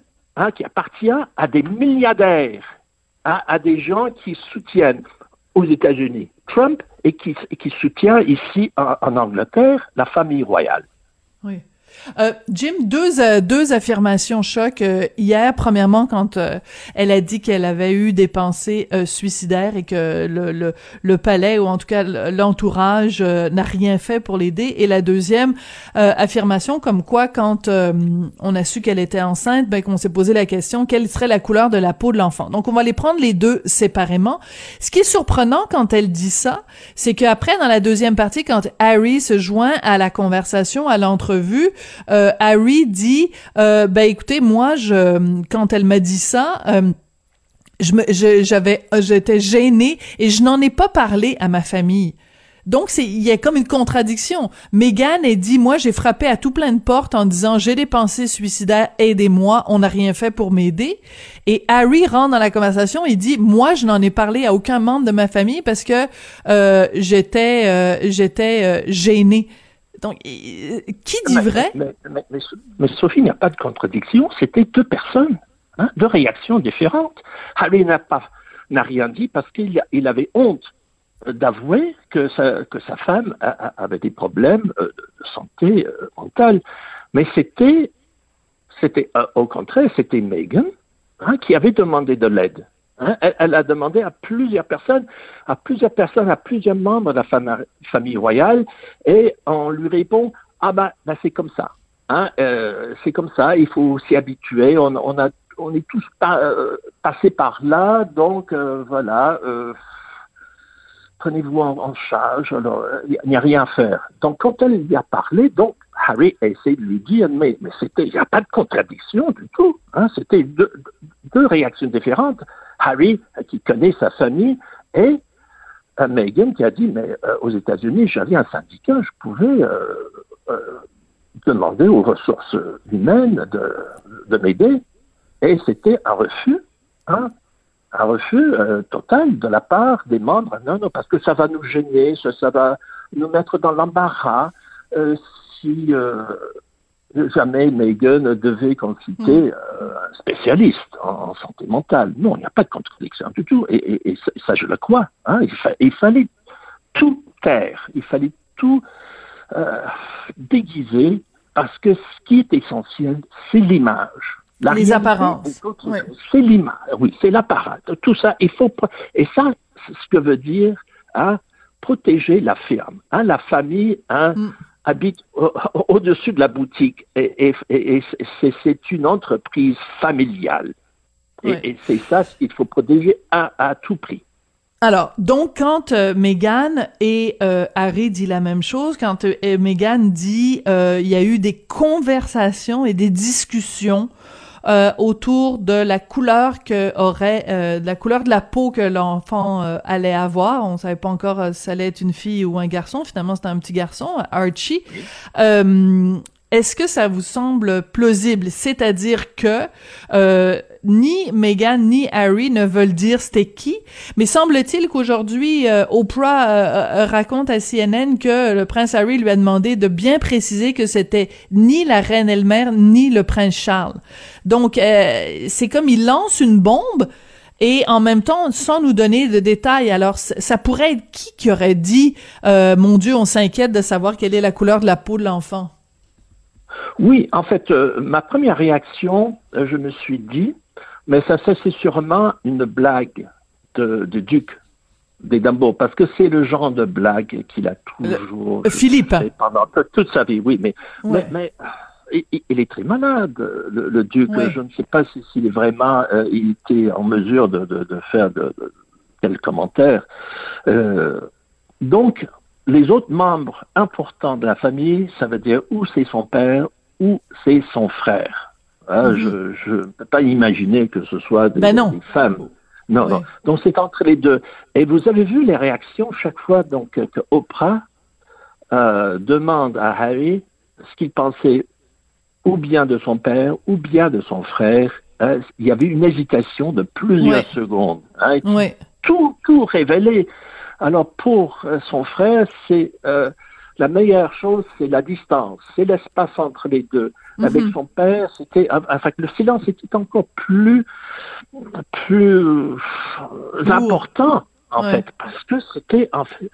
à des milliardaires, à des gens qui soutiennent aux États-Unis Trump et qui soutient ici en Angleterre la famille royale. Oui. Jim, deux affirmations choc. Hier, premièrement, quand elle a dit qu'elle avait eu des pensées suicidaires et que le palais, ou en tout cas l'entourage, n'a rien fait pour l'aider. Et la deuxième affirmation, comme quoi, quand on a su qu'elle était enceinte, qu'on s'est posé la question, quelle serait la couleur de la peau de l'enfant. Donc, on va les prendre les deux séparément. Ce qui est surprenant quand elle dit ça, c'est qu'après, dans la deuxième partie, quand Harry se joint à la conversation, à l'entrevue, Harry dit écoutez, moi quand elle m'a dit ça, j'étais gênée et je n'en ai pas parlé à ma famille. Donc il y a comme une contradiction. Meghan a dit, moi j'ai frappé à tout plein de portes en disant j'ai des pensées suicidaires, aidez-moi, on n'a rien fait pour m'aider. Et Harry rentre dans la conversation et dit, moi je n'en ai parlé à aucun membre de ma famille parce que j'étais gênée. Donc, qui dit vrai? Mais Sophie, il n'y a pas de contradiction. C'était deux personnes, deux réactions différentes. Harry n'a rien dit parce qu'il avait honte d'avouer que sa femme avait des problèmes de santé mentale. Mais c'était au contraire, c'était Meghan qui avait demandé de l'aide. Elle a demandé à plusieurs personnes, à plusieurs membres de la famille royale, et on lui répond, c'est comme ça. C'est comme ça, il faut s'y habituer, on est tous passés par là, donc voilà, prenez-vous en charge, alors il n'y a rien à faire. Donc quand elle lui a parlé, donc Harry a essayé de lui dire, mais il n'y a pas de contradiction du tout, c'était deux réactions différentes. Harry, qui connaît sa famille, et Meghan qui a dit, mais aux États-Unis, j'avais un syndicat, je pouvais demander aux ressources humaines de m'aider. Et c'était un refus total de la part des membres. Non, parce que ça va nous gêner, ça va nous mettre dans l'embarras si jamais Meghan devait consulter un spécialiste en santé mentale. Non, il n'y a pas de contradiction du tout. Et ça, je le crois. Il fallait tout taire. Il fallait tout déguiser parce que ce qui est essentiel, c'est l'image. La Les réalité apparences. est autre Oui. chose. C'est l'image, oui, c'est l'appareil. Tout ça, et ça, c'est ce que veut dire protéger la firme. La famille habite au-dessus de la boutique et c'est une entreprise familiale. Ouais. Et c'est ça ce qu'il faut protéger à tout prix. Alors, donc, quand Meghan et Harry dit la même chose, quand Meghan dit il y a eu des conversations et des discussions autour de la couleur de la couleur de la peau que l'enfant allait avoir. On savait pas encore si ça allait être une fille ou un garçon. Finalement, c'était un petit garçon, Archie. Est-ce que ça vous semble plausible? C'est-à-dire que ni Meghan ni Harry ne veulent dire c'était qui, mais semble-t-il qu'aujourd'hui, Oprah raconte à CNN que le prince Harry lui a demandé de bien préciser que c'était ni la reine elle-même, ni le prince Charles. Donc, c'est comme il lance une bombe, et en même temps, sans nous donner de détails. Alors, ça pourrait être qui aurait dit mon Dieu, on s'inquiète de savoir quelle est la couleur de la peau de l'enfant? Oui, en fait, ma première réaction, je me suis dit, mais ça c'est sûrement une blague du duc d'Édimbourg, parce que c'est le genre de blague qu'il a toujours Philippe. Pendant toute sa vie, oui, mais il est très malade, le duc. Ouais. Je ne sais pas s'il est vraiment, il était en mesure de faire de tels commentaires. Donc, les autres membres importants de la famille, ça veut dire ou c'est son père ou c'est son frère. Je ne peux pas imaginer que ce soit des femmes. Non, non. Donc c'est entre les deux. Et vous avez vu les réactions chaque fois donc que Oprah demande à Harry ce qu'il pensait ou bien de son père ou bien de son frère. Il y avait une hésitation de plusieurs secondes. Tout révélé. Alors pour son frère, c'est la meilleure chose, c'est la distance, c'est l'espace entre les deux. Avec son père, c'était, enfin, le silence était encore plus important en fait, parce que c'était en fait,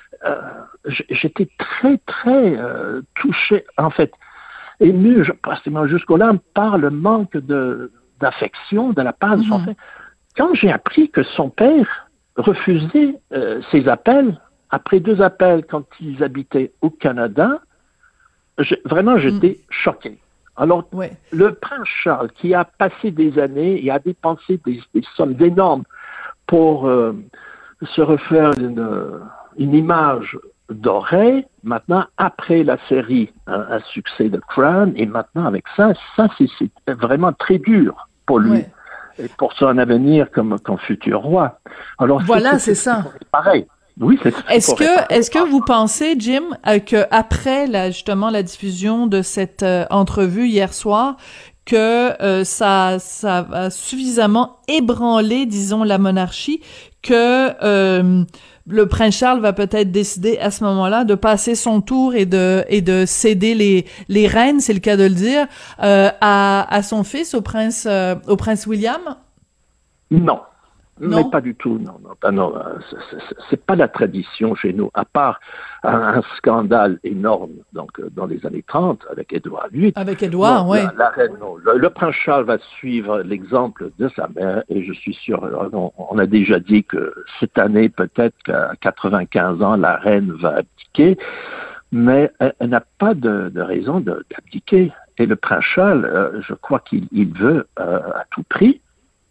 j'étais très touché en fait, ému, jusqu'au-là par le manque d'affection de la part de son père. Quand j'ai appris que son père refusait ses appels, après 2 appels quand ils habitaient au Canada, vraiment j'étais choqué. Alors, le prince Charles, qui a passé des années et a dépensé des sommes énormes pour se refaire une image dorée, maintenant, après la série, un succès de Crown, et maintenant avec ça c'est vraiment très dur pour lui. Et pour son avenir comme futur roi. Alors, voilà, c'est ça. Pareil. Oui, c'est ça. Est-ce que vous pensez, Jim, que après justement la diffusion de cette entrevue hier soir, que ça a suffisamment ébranlé, disons, la monarchie, que le prince Charles va peut-être décider à ce moment-là de passer son tour et de céder les rênes, c'est le cas de le dire, à son fils, au prince William? Non. Mais pas du tout, non, c'est pas la tradition chez nous, à part un scandale énorme, donc dans les années 30 avec Édouard VIII. Avec Édouard, oui. La reine, non. Le prince Charles va suivre l'exemple de sa mère, et je suis sûr, on a déjà dit que cette année, peut-être qu'à 95 ans, la reine va abdiquer, mais elle n'a pas de raison d'abdiquer. Et le prince Charles, je crois qu'il veut à tout prix,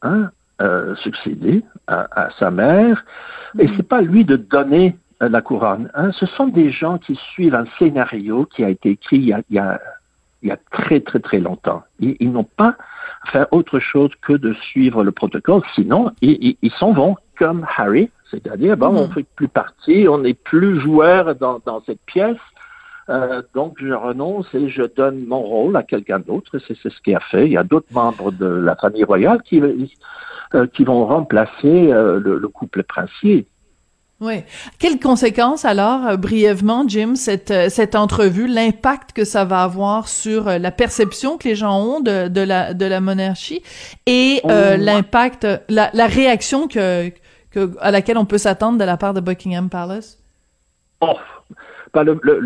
succéder à sa mère, et c'est pas lui de donner la couronne. Ce sont des gens qui suivent un scénario qui a été écrit il y a très longtemps. Ils n'ont pas fait autre chose que de suivre le protocole, sinon ils s'en vont comme Harry, c'est-à-dire on ne fait plus partie, on n'est plus joueur dans cette pièce. Donc je renonce et je donne mon rôle à quelqu'un d'autre. C'est ce qu'il a fait. Il y a d'autres membres de la famille royale qui vont remplacer le couple princier. Oui. Quelles conséquences alors, brièvement, Jim, cette entrevue, l'impact que ça va avoir sur la perception que les gens ont de la monarchie et l'impact, la réaction à laquelle on peut s'attendre de la part de Buckingham Palace?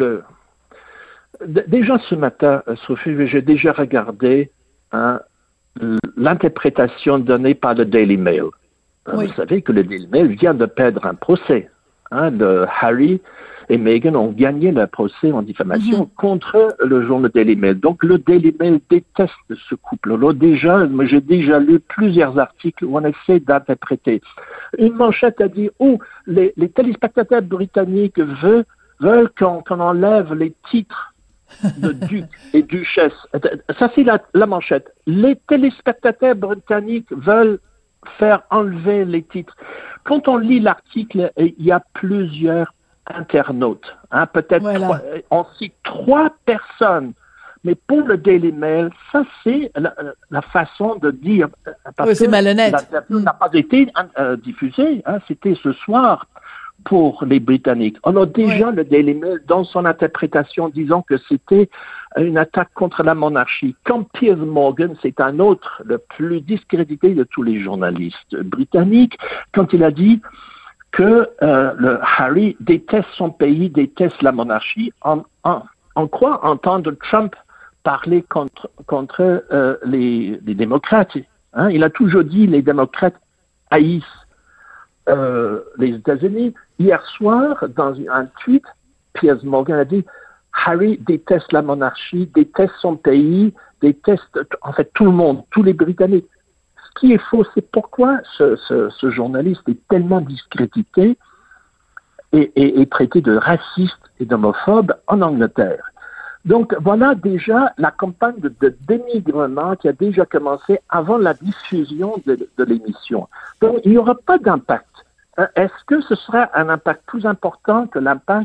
Déjà ce matin, Sophie, j'ai déjà regardé l'interprétation donnée par le Daily Mail. Oui. Vous savez que le Daily Mail vient de perdre un procès. Harry et Meghan ont gagné leur procès en diffamation contre le journal Daily Mail. Donc le Daily Mail déteste ce couple. Alors j'ai déjà lu plusieurs articles où on essaie d'interpréter. Une manchette a dit les téléspectateurs britanniques veulent qu'on enlève les titres de duc et duchesse. Ça c'est la manchette. Les téléspectateurs britanniques veulent faire enlever les titres. Quand on lit l'article, il y a plusieurs internautes. Peut-être on cite 3 personnes. Mais pour le Daily Mail, ça c'est la façon de dire. Parce c'est malhonnête. L'interview n'a pas été diffusée. C'était ce soir pour les Britanniques. Alors déjà, le Daily Mail, dans son interprétation, disant que c'était une attaque contre la monarchie. Quand Piers Morgan, c'est un autre, le plus discrédité de tous les journalistes britanniques, quand il a dit que le Harry déteste son pays, déteste la monarchie, on croit entendre Trump parler contre les démocrates. Il a toujours dit les démocrates haïssent les États-Unis. Hier soir, dans un tweet, Piers Morgan a dit Harry déteste la monarchie, déteste son pays, déteste en fait tout le monde, tous les Britanniques. Ce qui est faux, c'est pourquoi ce journaliste est tellement discrédité et traité de raciste et d'homophobe en Angleterre. Donc voilà déjà la campagne de dénigrement qui a déjà commencé avant la diffusion de l'émission. Donc il n'y aura pas d'impact. Est-ce que ce sera un impact plus important que l'impact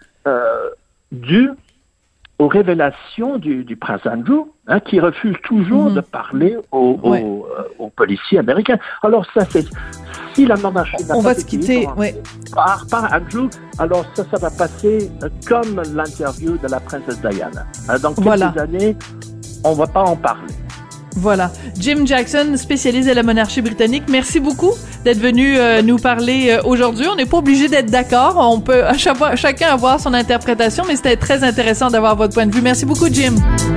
dû aux révélations du prince Andrew, qui refuse toujours de parler aux policiers américains? Alors ça, c'est si la monarchie on va se quitter par Andrew, alors ça va passer comme l'interview de la princesse Diana. Dans quelques années, on va pas en parler. Voilà. Jim Jackson, spécialiste de la monarchie britannique, merci beaucoup d'être venu nous parler aujourd'hui. On n'est pas obligé d'être d'accord. On peut chacun avoir son interprétation, mais c'était très intéressant d'avoir votre point de vue. Merci beaucoup, Jim.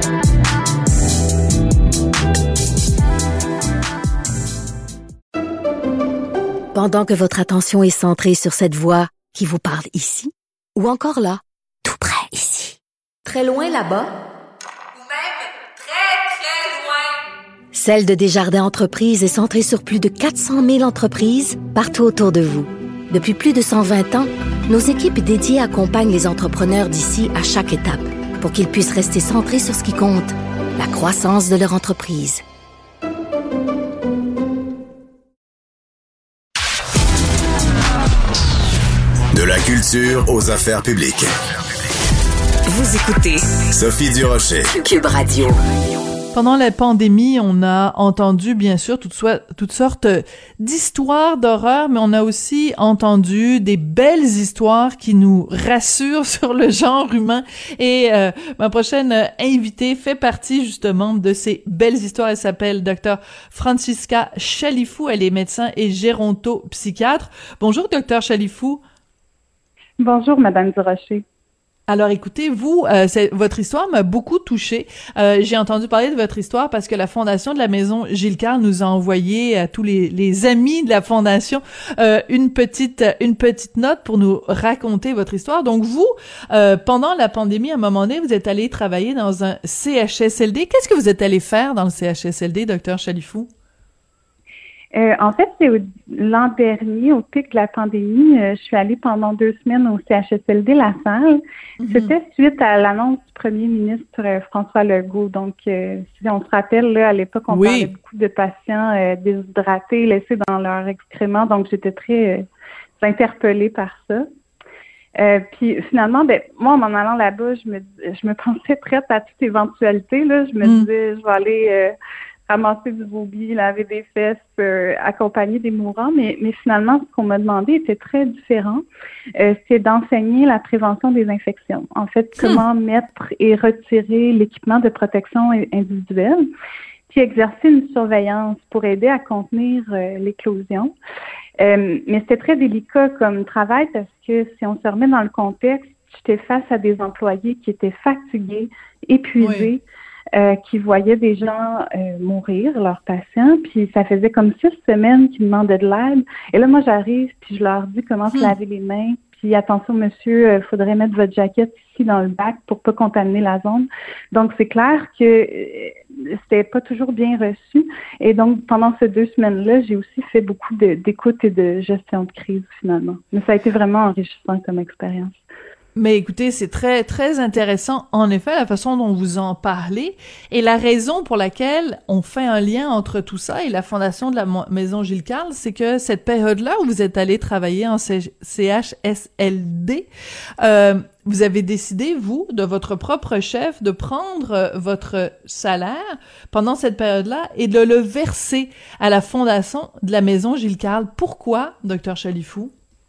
Pendant que votre attention est centrée sur cette voix qui vous parle ici, ou encore là, tout près ici, très loin là-bas, celle de Desjardins Entreprises est centrée sur plus de 400 000 entreprises partout autour de vous. Depuis plus de 120 ans, nos équipes dédiées accompagnent les entrepreneurs d'ici à chaque étape pour qu'ils puissent rester centrés sur ce qui compte, la croissance de leur entreprise. De la culture aux affaires publiques. Vous écoutez Sophie Durocher. Cube Radio. Pendant la pandémie, on a entendu, bien sûr, toutes sortes d'histoires d'horreur, mais on a aussi entendu des belles histoires qui nous rassurent sur le genre humain. Et ma prochaine invitée fait partie, justement, de ces belles histoires. Elle s'appelle Dr. Francisca Chalifou. Elle est médecin et gérontopsychiatre. Bonjour, Dr. Chalifou. Bonjour, Madame Durocher. Alors écoutez, votre histoire m'a beaucoup touchée. J'ai entendu parler de votre histoire parce que la Fondation de la Maison Gilles Carle nous a envoyé à tous les amis de la Fondation une petite note pour nous raconter votre histoire. Donc vous, pendant la pandémie, à un moment donné, vous êtes allé travailler dans un CHSLD. Qu'est-ce que vous êtes allé faire dans le CHSLD, Dr. Chalifou? En fait, c'est l'an dernier, au pic de la pandémie, je suis allée pendant 2 semaines au CHSLD La Salle. C'était suite à l'annonce du premier ministre François Legault. Donc, si on se rappelle, là, à l'époque, on parlait beaucoup de patients déshydratés, laissés dans leur excréments. Donc, j'étais très interpellée par ça. Puis finalement, moi, en m'en allant là-bas, je me pensais prête à toute éventualité. Là. Je me disais, je vais aller ramasser du vomi, laver des fesses, accompagner des mourants. Mais finalement, ce qu'on m'a demandé était très différent. C'est d'enseigner la prévention des infections. En fait, comment mettre et retirer l'équipement de protection individuelle, puis exercer une surveillance pour aider à contenir l'éclosion. Mais c'était très délicat comme travail parce que si on se remet dans le contexte, j'étais face à des employés qui étaient fatigués, épuisés, qui voyaient des gens mourir, leurs patients, puis ça faisait comme 6 semaines qu'ils demandaient de l'aide. Et là, moi, j'arrive, puis je leur dis comment se laver les mains, puis attention, monsieur, faudrait mettre votre jaquette ici dans le bac pour pas contaminer la zone. Donc, c'est clair que c'était pas toujours bien reçu. Et donc, pendant ces 2 semaines-là, j'ai aussi fait beaucoup d'écoute et de gestion de crise, finalement. Mais ça a été vraiment enrichissant comme expérience. Mais écoutez, c'est très, très intéressant, en effet, la façon dont vous en parlez et la raison pour laquelle on fait un lien entre tout ça et la fondation de la Maison Gilles Carle, c'est que cette période-là où vous êtes allé travailler en CHSLD, vous avez décidé, vous, de votre propre chef, de prendre votre salaire pendant cette période-là et de le verser à la fondation de la Maison Gilles Carle. Pourquoi, Dr Chalifou?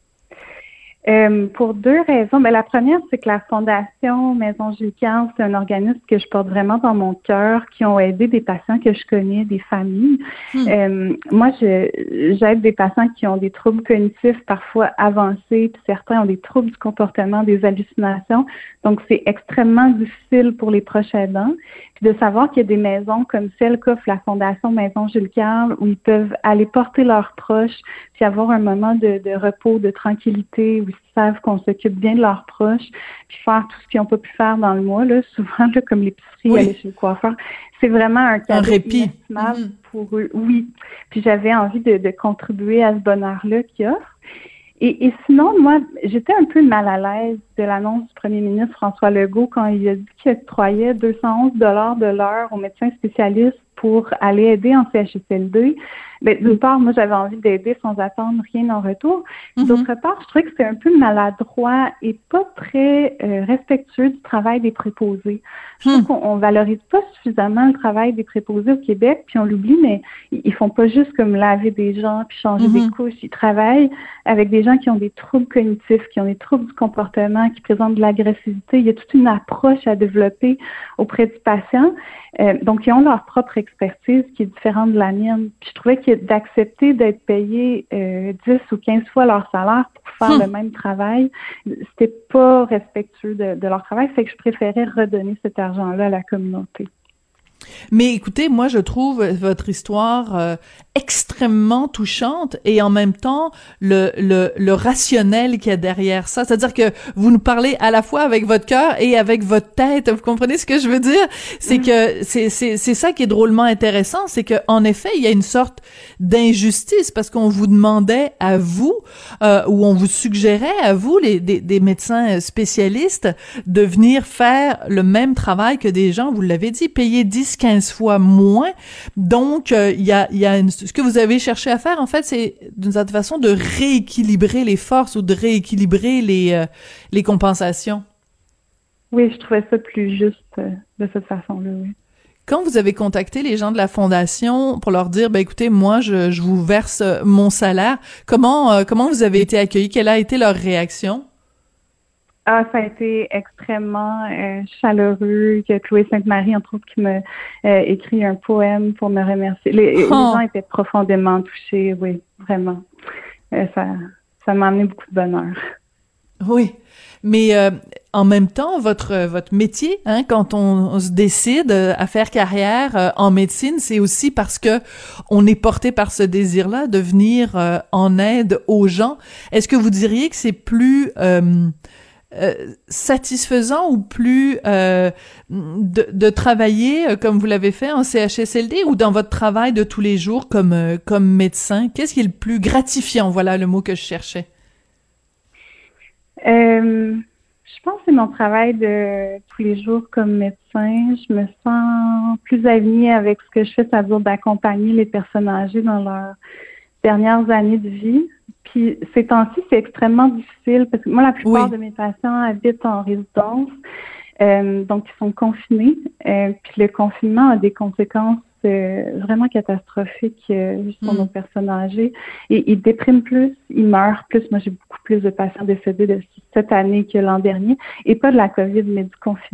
Pour 2 raisons. Ben, la première, c'est que la Fondation Maison Gilles Carle, c'est un organisme que je porte vraiment dans mon cœur, qui ont aidé des patients que je connais, des familles. Moi, j'aide des patients qui ont des troubles cognitifs parfois avancés, puis certains ont des troubles du comportement, des hallucinations. Donc, c'est extrêmement difficile pour les proches aidants. Puis de savoir qu'il y a des maisons comme celle qu'offre la Fondation Maison Gilles Carle, où ils peuvent aller porter leurs proches, puis avoir un moment de repos, de tranquillité, où ils savent qu'on s'occupe bien de leurs proches, puis faire tout ce qu'ils n'ont pas pu faire dans le mois, là, souvent là, comme l'épicerie, aller chez le coiffeur. C'est vraiment un cadeau inestimable pour eux. Oui. Puis j'avais envie de contribuer à ce bonheur-là qu'ils offrent. Et sinon, moi, j'étais un peu mal à l'aise de l'annonce du premier ministre François Legault quand il a dit qu'il octroyait 211 $ de l'heure aux médecins spécialistes pour aller aider en CHSLD. Ben, d'une part, moi, j'avais envie d'aider sans attendre rien en retour. D'autre part, je trouvais que c'était un peu maladroit et pas très respectueux du travail des préposés. Je trouve qu'on valorise pas suffisamment le travail des préposés au Québec, puis on l'oublie, mais ils font pas juste comme laver des gens puis changer des couches. Ils travaillent avec des gens qui ont des troubles cognitifs, qui ont des troubles du comportement, qui présentent de l'agressivité. Il y a toute une approche à développer auprès du patient. Donc, ils ont leur propre expertise qui est différente de la mienne. Puis je trouvais que d'accepter d'être payé 10 ou 15 fois leur salaire pour faire le même travail, c'était pas respectueux de leur travail. Fait que je préférais redonner cet argent-là à la communauté. Mais écoutez, moi, je trouve votre histoire extrêmement touchante et en même temps le rationnel qu'il y a derrière ça. C'est-à-dire que vous nous parlez à la fois avec votre cœur et avec votre tête. Vous comprenez ce que je veux dire? C'est que c'est ça qui est drôlement intéressant, c'est que en effet, il y a une sorte d'injustice parce qu'on vous demandait à vous ou on vous suggérait à vous des médecins spécialistes de venir faire le même travail que des gens, vous l'avez dit, payés 10-15 fois moins. Donc il y a ce que vous avez cherché à faire en fait, c'est d'une certaine façon de rééquilibrer les forces ou de rééquilibrer les compensations. Oui, je trouvais ça plus juste de cette façon-là, oui. Quand vous avez contacté les gens de la Fondation pour leur dire, ben écoutez, moi, je vous verse mon salaire, comment vous avez été accueillis? Quelle a été leur réaction? Ah, ça a été extrêmement chaleureux. Il y a Chloé Sainte-Marie, entre autres, qui m'a écrit un poème pour me remercier. Les gens étaient profondément touchés, oui, vraiment. Ça m'a amené beaucoup de bonheur. Oui, mais en même temps, votre métier, hein, quand on se décide à faire carrière en médecine, c'est aussi parce que on est porté par ce désir-là de venir en aide aux gens. Est-ce que vous diriez que c'est plus satisfaisant ou plus de travailler comme vous l'avez fait en CHSLD ou dans votre travail de tous les jours comme médecin? Qu'est-ce qui est le plus gratifiant? Voilà le mot que je cherchais. Je pense que c'est mon travail de tous les jours comme médecin. Je me sens plus alignée avec ce que je fais, c'est-à-dire d'accompagner les personnes âgées dans leurs dernières années de vie. Puis ces temps-ci, c'est extrêmement difficile parce que moi, la plupart de mes patients habitent en résidence, donc ils sont confinés. Puis le confinement a des conséquences vraiment catastrophiques sur nos personnes âgées. Et ils dépriment plus, ils meurent plus. Moi, j'ai beaucoup plus de patients décédés de cette année que l'an dernier. Et pas de la COVID, mais du confinement.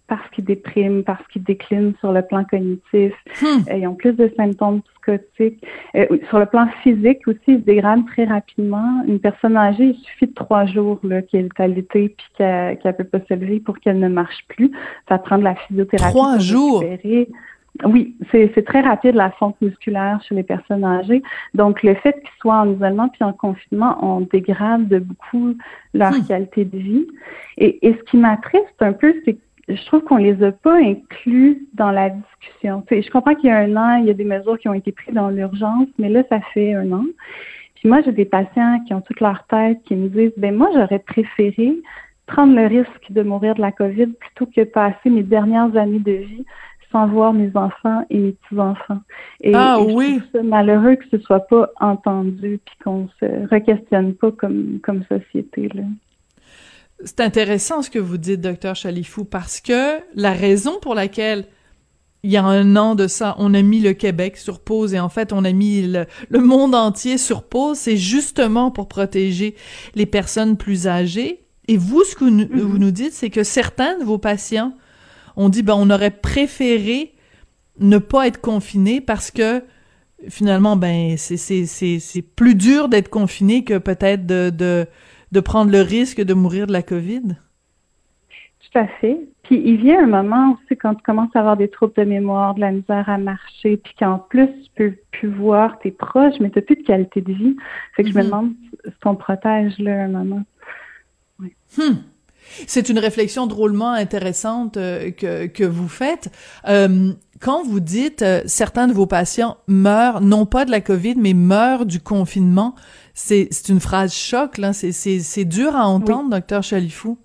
parce qu'ils dépriment, parce qu'ils déclinent sur le plan cognitif. Ils ont plus de symptômes psychotiques. Sur le plan physique aussi, ils se dégradent très rapidement. Une personne âgée, il suffit de 3 jours qu'elle est alitée puis qu'elle peut pas se lever pour qu'elle ne marche plus. Ça prend de la physiothérapie. 3 jours? Récupérer. Oui, c'est très rapide la fonte musculaire chez les personnes âgées. Donc, le fait qu'ils soient en isolement puis en confinement, on dégrade de beaucoup leur qualité de vie. Et ce qui m'attriste un peu, c'est que je trouve qu'on les a pas inclus dans la discussion. Je comprends qu'il y a 1 an, il y a des mesures qui ont été prises dans l'urgence, mais là, ça fait 1 an. Puis moi, j'ai des patients qui ont toute leur tête, qui me disent, moi, j'aurais préféré prendre le risque de mourir de la COVID plutôt que passer mes dernières années de vie sans voir mes enfants et mes petits-enfants. Et je trouve ça malheureux que ce soit pas entendu puis qu'on se re-questionne pas comme société, là. C'est intéressant ce que vous dites, Dr Chalifou, parce que la raison pour laquelle il y a 1 an de ça, on a mis le Québec sur pause et en fait, on a mis le monde entier sur pause, c'est justement pour protéger les personnes plus âgées. Et vous, ce que vous nous dites, c'est que certains de vos patients ont dit, on aurait préféré ne pas être confinés parce que finalement, c'est plus dur d'être confiné que peut-être de prendre le risque de mourir de la COVID? Tout à fait. Puis il vient un moment aussi quand tu commences à avoir des troubles de mémoire, de la misère à marcher, puis qu'en plus tu peux plus voir tes proches, mais tu n'as plus de qualité de vie. Fait que je me demande si on protège là un moment. Oui. C'est une réflexion drôlement intéressante que vous faites. Quand vous dites certains de vos patients meurent, non pas de la COVID, mais meurent du confinement, c'est une phrase choc, là. C'est dur à entendre, Dr Chalifou.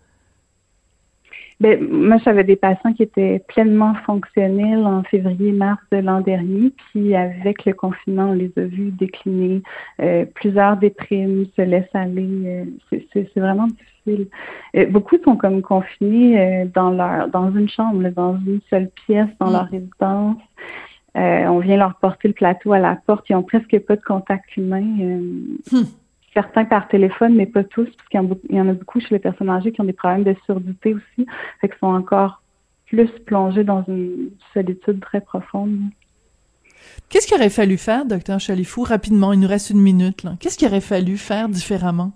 Moi, j'avais des patients qui étaient pleinement fonctionnels en février-mars de l'an dernier, puis avec le confinement, on les a vus décliner. Plusieurs déprimes, se laissent aller. C'est vraiment difficile. Beaucoup sont comme confinés dans une chambre, dans une seule pièce, dans leur résidence. On vient leur porter le plateau à la porte. Ils ont presque pas de contact humain. Certains par téléphone, mais pas tous, parce qu'il y en a beaucoup chez les personnes âgées qui ont des problèmes de surdité aussi, fait qu'ils sont encore plus plongés dans une solitude très profonde. Qu'est-ce qu'il aurait fallu faire, Dr Chalifou, rapidement, il nous reste 1 minute, là. Qu'est-ce qu'il aurait fallu faire différemment?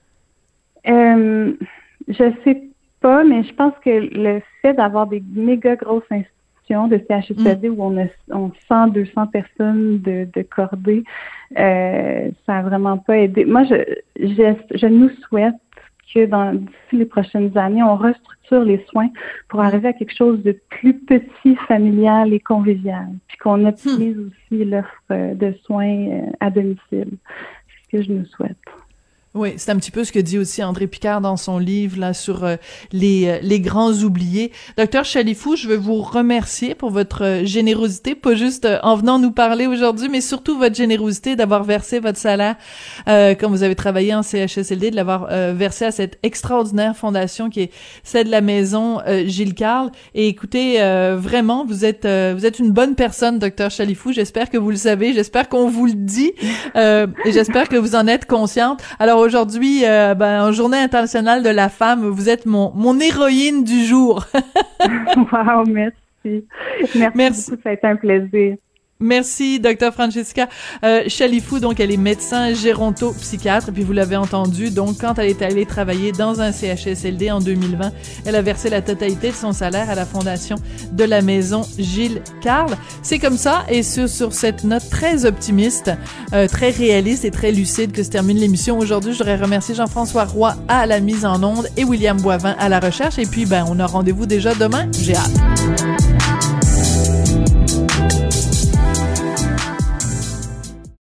Je sais pas, mais je pense que le fait d'avoir des méga grosses institutions de CHSLD où on a 100, 200 personnes de cordées, ça a vraiment pas aidé. Moi, je nous souhaite que d'ici les prochaines années, on restructure les soins pour arriver à quelque chose de plus petit, familial et convivial, puis qu'on optimise aussi l'offre de soins à domicile. C'est ce que je nous souhaite. Oui, c'est un petit peu ce que dit aussi André Picard dans son livre là sur les grands oubliés. Docteur Chalifou, je veux vous remercier pour votre générosité, pas juste en venant nous parler aujourd'hui, mais surtout votre générosité d'avoir versé votre salaire quand vous avez travaillé en CHSLD, de l'avoir versé à cette extraordinaire fondation qui est celle de la maison Gilles Carle. Et écoutez, vraiment, vous êtes une bonne personne, Docteur Chalifou. J'espère que vous le savez, j'espère qu'on vous le dit, et j'espère que vous en êtes consciente. Alors aujourd'hui, en Journée internationale de la femme, vous êtes mon héroïne du jour. Wow, merci. Merci beaucoup, ça a été un plaisir. Merci, Dr Francesca Chalifou. Donc, elle est médecin géronto-psychiatre. Puis, vous l'avez entendu, donc, quand elle est allée travailler dans un CHSLD en 2020, elle a versé la totalité de son salaire à la fondation de la maison Gilles Carle. C'est comme ça, et sur cette note très optimiste, très réaliste et très lucide que se termine l'émission. Aujourd'hui, je voudrais remercier Jean-François Roy à la mise en onde et William Boivin à la recherche. Et puis, on a rendez-vous déjà demain. J'ai hâte.